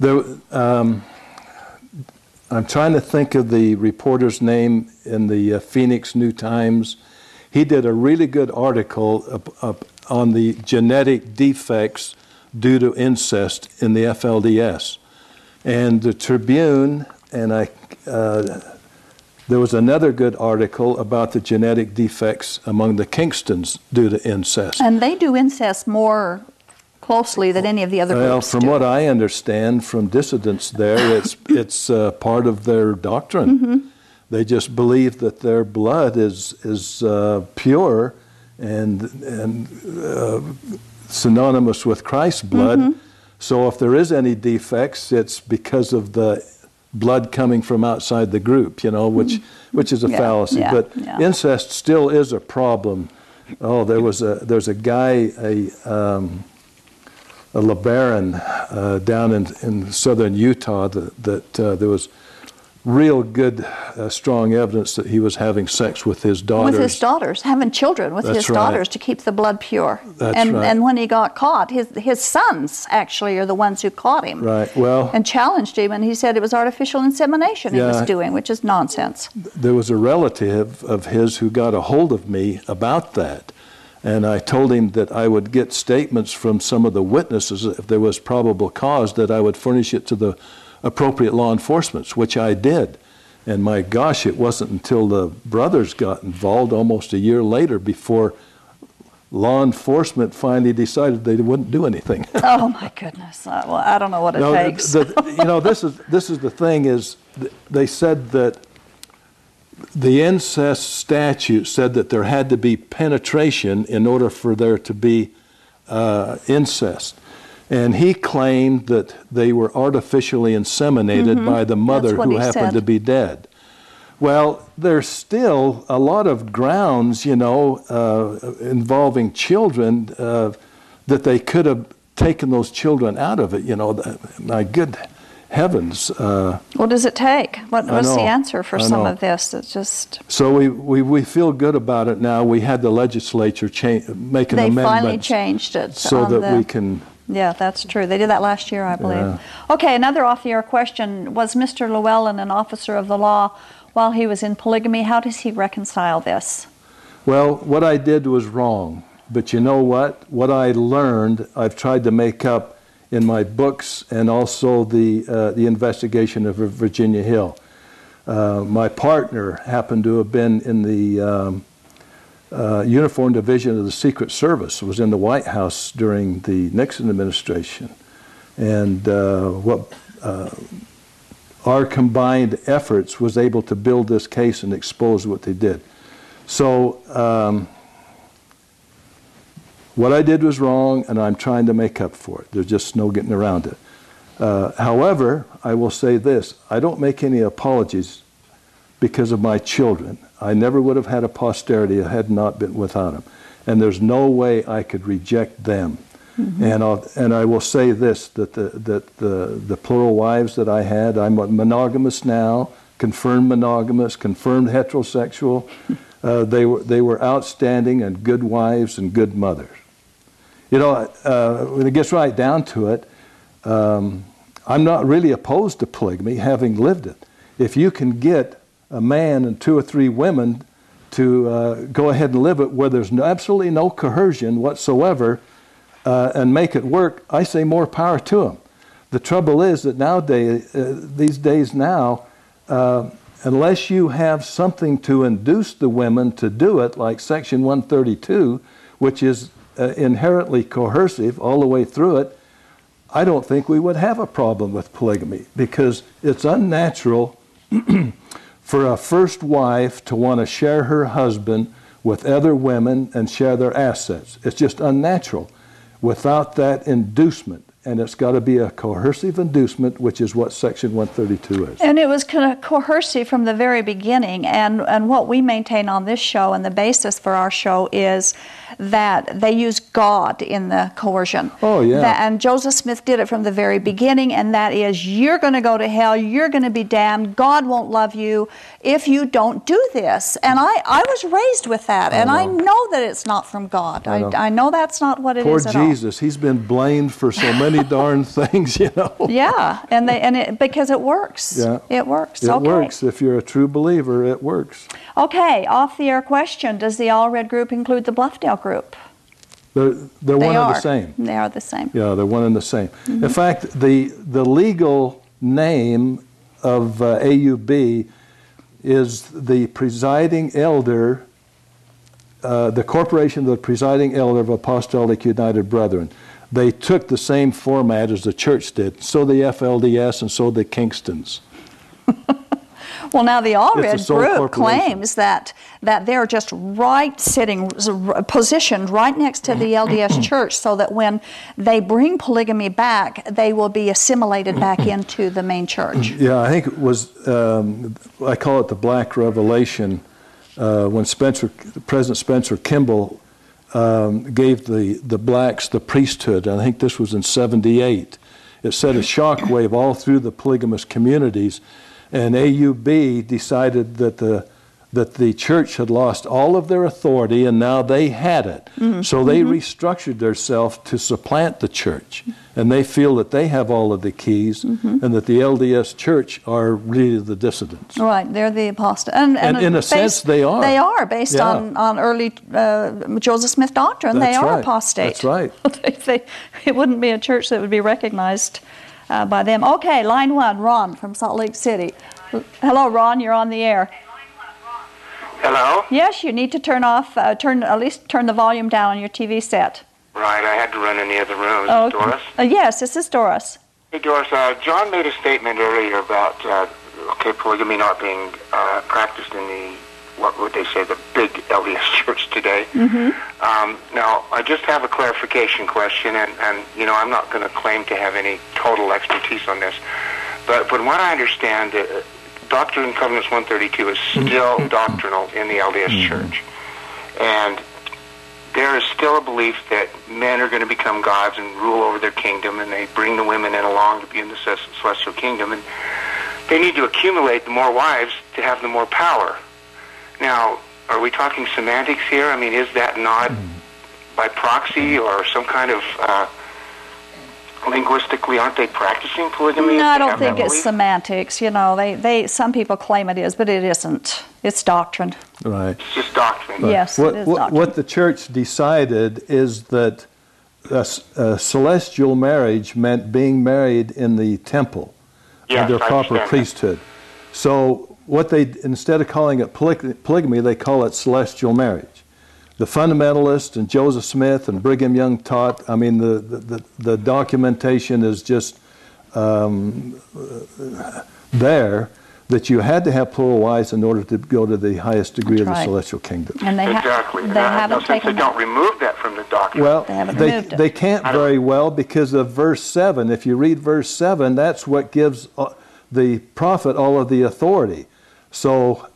[SPEAKER 3] I'm trying to think of the reporter's name in the Phoenix New Times. He did a really good article on the genetic defects due to incest in the FLDS. And the Tribune, and there was another good article about the genetic defects among the Kingstons due to incest.
[SPEAKER 2] And they do incest more closely than any of the other groups.
[SPEAKER 3] Well, from what I understand from dissidents there, it's part of their doctrine. They just believe that their blood is pure and synonymous with Christ's blood. So if there is any defects, it's because of the blood coming from outside the group, which is a fallacy. But incest still is a problem. Oh, there's a guy, a LeBaron down in southern Utah that there was real good, strong evidence that he was having sex with his daughters.
[SPEAKER 2] With his daughters, having children with his daughters to keep the blood pure. And when he got caught, his sons actually are the ones who caught him.
[SPEAKER 3] Right. Well.
[SPEAKER 2] And challenged him, and he said it was artificial insemination he was doing, which is nonsense.
[SPEAKER 3] There was a relative of his who got a hold of me about that. And I told him that I would get statements from some of the witnesses if there was probable cause, that I would furnish it to the appropriate law enforcement, which I did. And my gosh, it wasn't until the brothers got involved almost a year later before law enforcement finally decided they wouldn't do anything.
[SPEAKER 2] Oh my goodness! Well, I don't know what it takes.
[SPEAKER 3] This is the thing is, they said that the incest statute said that there had to be penetration in order for there to be incest. And he claimed that they were artificially inseminated by the mother who happened to be dead. Well, there's still a lot of grounds, involving children that they could have taken those children out of it. My good heavens.
[SPEAKER 2] What does it take? What's the answer for some of this? It's just...
[SPEAKER 3] So we feel good about it now. We had the legislature make an amendment.
[SPEAKER 2] They finally changed it.
[SPEAKER 3] So that we can...
[SPEAKER 2] Yeah, that's true. They did that last year, I believe. Yeah. Okay, another off-the-air question. Was Mr. Llewellyn an officer of the law while he was in polygamy? How does he reconcile this? Well,
[SPEAKER 3] what I did was wrong. But you know what? What I learned, I've tried to make up in my books and also the investigation of Virginia Hill. My partner happened to have been in the Uniform Division of the Secret Service, was in the White House during the Nixon administration. And our combined efforts was able to build this case and expose what they did. So what I did was wrong, and I'm trying to make up for it. There's just no getting around it. However, I will say this. I don't make any apologies because of my children. I never would have had a posterity if I had not been without them. And there's no way I could reject them. And I will say this, that the plural wives that I had, I'm monogamous now, confirmed monogamous, confirmed heterosexual. They were outstanding and good wives and good mothers. When it gets right down to it, I'm not really opposed to polygamy, having lived it. If you can get a man and 2 or 3 women to go ahead and live it where there's absolutely no coercion whatsoever and make it work, I say more power to them. The trouble is that nowadays, these days now, unless you have something to induce the women to do it, like Section 132, which is inherently coercive all the way through it, I don't think we would have a problem with polygamy, because it's unnatural for a first wife to want to share her husband with other women and share their assets. It's just unnatural without that inducement. and it's got to be a coercive inducement, which is what Section 132 is.
[SPEAKER 2] And it was kind of coercive from the very beginning, and what we maintain on this show and the basis for our show is that they use God in the coercion.
[SPEAKER 3] Oh, yeah.
[SPEAKER 2] And Joseph Smith did it from the very beginning, and that is, you're going to go to hell, you're going to be damned, God won't love you if you don't do this. And I was raised with that, and I know that it's not from God. I know that's not what it
[SPEAKER 3] Poor
[SPEAKER 2] is at all.
[SPEAKER 3] Poor Jesus, he's been blamed for so many darn things, you know.
[SPEAKER 2] Yeah, because it works.
[SPEAKER 3] Yeah.
[SPEAKER 2] It works.
[SPEAKER 3] It
[SPEAKER 2] Okay.
[SPEAKER 3] works. If you're a true believer, it works.
[SPEAKER 2] Okay, off-the-air question. Does the Allred group include the Bluffdale group?
[SPEAKER 3] They're one and the same.
[SPEAKER 2] They are the same.
[SPEAKER 3] Yeah, they're one and the same. In fact, the legal name of AUB is the presiding elder, the Corporation of the Presiding Elder of Apostolic United Brethren. They took the same format as the church did. So the FLDS and so the Kingstons.
[SPEAKER 2] Well, now the Allred group
[SPEAKER 3] corporation.
[SPEAKER 2] claims that they're just positioned right next to the LDS Church, so that when they bring polygamy back, they will be assimilated back into the main church.
[SPEAKER 3] Yeah, I think it was, I call it the Black Revelation, when President Spencer Kimball gave the blacks the priesthood. I think this was in 78. It set a shockwave all through the polygamous communities. And AUB decided that the church had lost all of their authority, and now they had it. So they restructured themselves to supplant the church. And they feel that they have all of the keys, and that the LDS church are really the dissidents.
[SPEAKER 2] Right, they're the apostate. And
[SPEAKER 3] in a sense, they are.
[SPEAKER 2] They are, based on early Joseph Smith doctrine.
[SPEAKER 3] That's
[SPEAKER 2] they are
[SPEAKER 3] right.
[SPEAKER 2] apostate.
[SPEAKER 3] That's right.
[SPEAKER 2] It wouldn't be a church that would be recognized by them. Okay, line one, Ron from Salt Lake City. Hello, Ron, you're on the air.
[SPEAKER 7] Hello?
[SPEAKER 2] Yes, you need to at least turn the volume down on your TV set.
[SPEAKER 7] Right, I had to run in the other room.
[SPEAKER 2] Oh,
[SPEAKER 7] Is this Doris?
[SPEAKER 2] Yes, this is Doris.
[SPEAKER 7] Hey, Doris, John made a statement earlier about, polygamy not being practiced in the, what would they say, the big LDS church today. Now, I just have a clarification question, and I'm not going to claim to have any total expertise on this, but from what I understand, Doctrine and Covenants 132 is still doctrinal in the LDS church. And there is still a belief that men are going to become gods and rule over their kingdom, and they bring the women in along to be in the celestial kingdom, and they need to accumulate the more wives to have the more power. Now, are we talking semantics here? I mean, is that not by proxy or some kind of linguistically, aren't they practicing polygamy?
[SPEAKER 2] No, I don't think it's semantics. Some people claim it is, but it isn't. It's doctrine.
[SPEAKER 3] Right.
[SPEAKER 7] It's just doctrine.
[SPEAKER 2] Yes, it is doctrine.
[SPEAKER 3] What the church decided is that celestial marriage meant being married in the temple under proper priesthood. So instead of calling it polygamy, they call it celestial marriage. The fundamentalists and Joseph Smith and Brigham Young taught, I mean, the documentation is just there, that you had to have plural wives in order to go to the highest degree of the celestial kingdom.
[SPEAKER 2] And they haven't taken
[SPEAKER 7] they don't remove that from the doctrine.
[SPEAKER 3] Well,
[SPEAKER 2] they
[SPEAKER 3] can't very well, because of verse 7. If you read verse 7, that's what gives the prophet all of the authority. So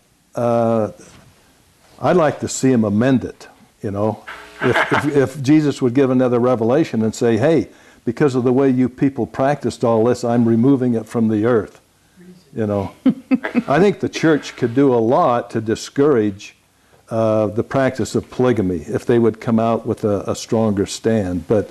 [SPEAKER 3] I'd like to see him amend it, if Jesus would give another revelation and say, hey, because of the way you people practiced all this, I'm removing it from the earth. I think the church could do a lot to discourage the practice of polygamy if they would come out with a stronger stand. But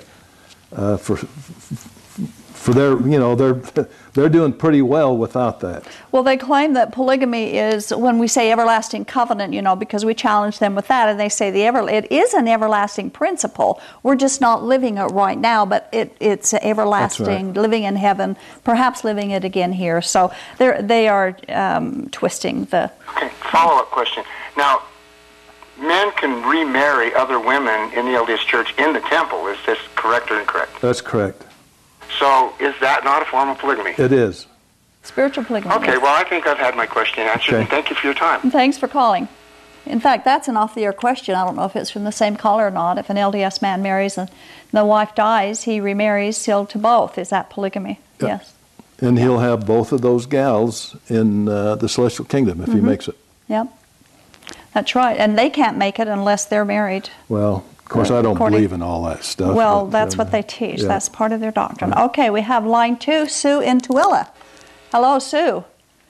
[SPEAKER 3] for their, they're doing pretty well without that.
[SPEAKER 2] Well, they claim that polygamy is, when we say everlasting covenant, because we challenge them with that, and they say it is an everlasting principle. We're just not living it right now, but it's everlasting, living in heaven, perhaps living it again here. So they are twisting the...
[SPEAKER 7] Okay, follow-up question. Now, men can remarry other women in the LDS Church in the temple. Is this correct or incorrect?
[SPEAKER 3] That's correct.
[SPEAKER 7] So is that not a form of polygamy?
[SPEAKER 3] It is.
[SPEAKER 2] Spiritual polygamy.
[SPEAKER 7] Okay, well, I think I've had my question answered, and thank you for your time.
[SPEAKER 2] Thanks for calling. In fact, that's an off-the-air question. I don't know if it's from the same caller or not. If an LDS man marries and the wife dies, he remarries still to both. Is that polygamy?
[SPEAKER 3] Yeah.
[SPEAKER 2] Yes.
[SPEAKER 3] And he'll have both of those gals in the celestial kingdom if he makes it.
[SPEAKER 2] Yep. That's right. And they can't make it unless they're married.
[SPEAKER 3] Well, of course, I don't believe in all that stuff.
[SPEAKER 2] Well,
[SPEAKER 3] but,
[SPEAKER 2] that's what they teach.
[SPEAKER 3] yeah.
[SPEAKER 2] That's part of their doctrine. Okay, we have line 2, Sue in Tooele. Hello, Sue.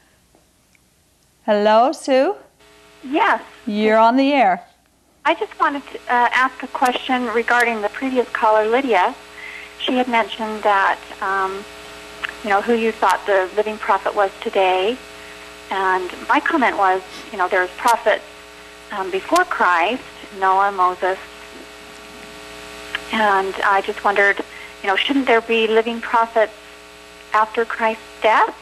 [SPEAKER 2] Hello, Sue.
[SPEAKER 8] Yes.
[SPEAKER 2] You're on the air.
[SPEAKER 8] I just wanted to ask a question regarding the previous caller, Lydia. She had mentioned that, who you thought the living prophet was today. And my comment was, there's prophets before Christ, Noah, Moses. And I just wondered, shouldn't there be living prophets after Christ's death?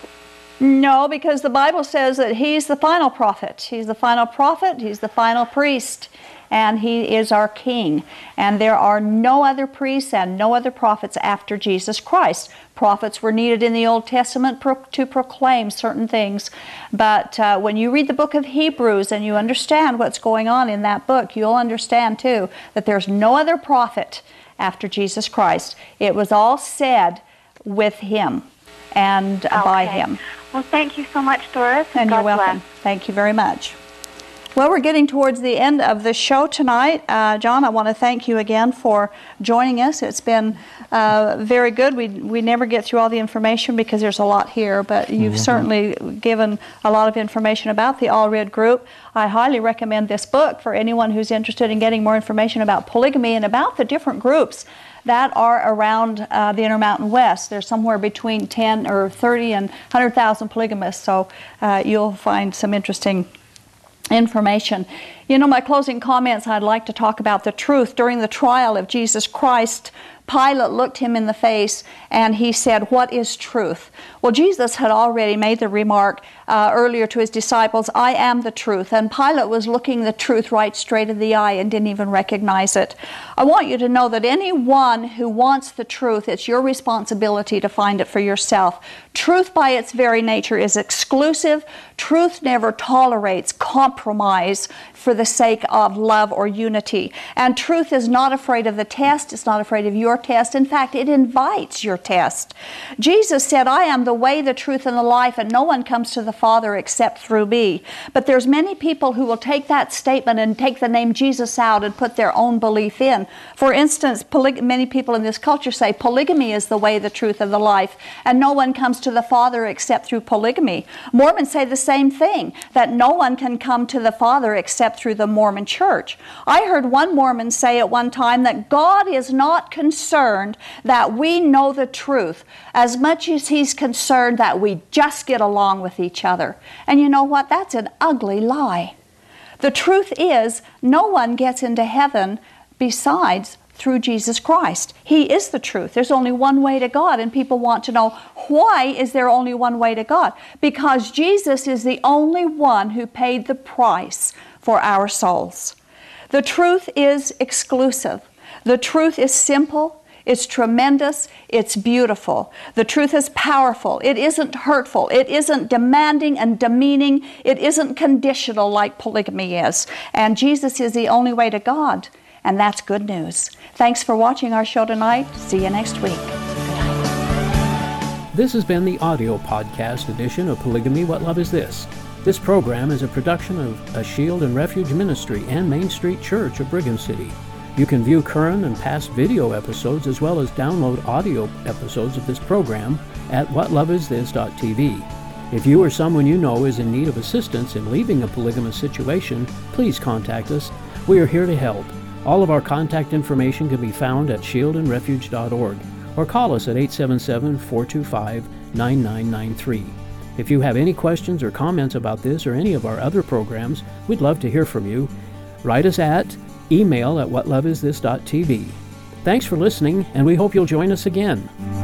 [SPEAKER 2] No, because the Bible says that he's the final prophet. He's the final prophet, he's the final priest, and he is our king. And there are no other priests and no other prophets after Jesus Christ. Prophets were needed in the Old Testament to proclaim certain things. But when you read the book of Hebrews and you understand what's going on in that book, you'll understand too that there's no other prophet after Jesus Christ. It was all said with him and by him.
[SPEAKER 8] Well, thank you so much, Doris.
[SPEAKER 2] And you're welcome.
[SPEAKER 8] Bless.
[SPEAKER 2] Thank you very much. Well, we're getting towards the end of the show tonight. John, I want to thank you again for joining us. It's been very good. We never get through all the information because there's a lot here, but you've certainly given a lot of information about the Allred Group. I highly recommend this book for anyone who's interested in getting more information about polygamy and about the different groups that are around the Intermountain West. There's somewhere between 10 or 30 and 100,000 polygamists, so you'll find some interesting information. My closing comments, I'd like to talk about the truth. During the trial of Jesus Christ, Pilate looked him in the face and he said, "What is truth?" Well, Jesus had already made the remark earlier to his disciples, "I am the truth." And Pilate was looking the truth right straight in the eye and didn't even recognize it. I want you to know that anyone who wants the truth, it's your responsibility to find it for yourself. Truth by its very nature is exclusive. Truth never tolerates compromise for the sake of love or unity. And truth is not afraid of the test. It's not afraid of your test. In fact, it invites your test. Jesus said, "I am the way, the truth, and the life, and no one comes to the Father except through me." But there's many people who will take that statement and take the name Jesus out and put their own belief in. For instance, many people in this culture say polygamy is the way, the truth, and the life, and no one comes to the Father except through polygamy. Mormons say the same thing, that no one can come to the Father except through the Mormon Church. I heard one Mormon say at one time that God is not concerned that we know the truth as much as He's concerned that we just get along with each other. And you know what? That's an ugly lie. The truth is, no one gets into heaven besides through Jesus Christ. He is the truth. There's only one way to God, and people want to know, why is there only one way to God? Because Jesus is the only one who paid the price for our souls. The truth is exclusive. The truth is simple. It's tremendous. It's beautiful. The truth is powerful. It isn't hurtful. It isn't demanding and demeaning. It isn't conditional like polygamy is. And Jesus is the only way to God. And that's good news. Thanks for watching our show tonight. See you next week. Good night.
[SPEAKER 1] This has been the audio podcast edition of Polygamy, What Love Is This? This program is a production of a Shield and Refuge Ministry and Main Street Church of Brigham City. You can view current and past video episodes as well as download audio episodes of this program at whatlovethis.tv. If you or someone you know is in need of assistance in leaving a polygamous situation, please contact us. We are here to help. All of our contact information can be found at shieldandrefuge.org or call us at 877-425-9993. If you have any questions or comments about this or any of our other programs, we'd love to hear from you. Write us at email@whatlovethis.tv. Thanks for listening, and we hope you'll join us again.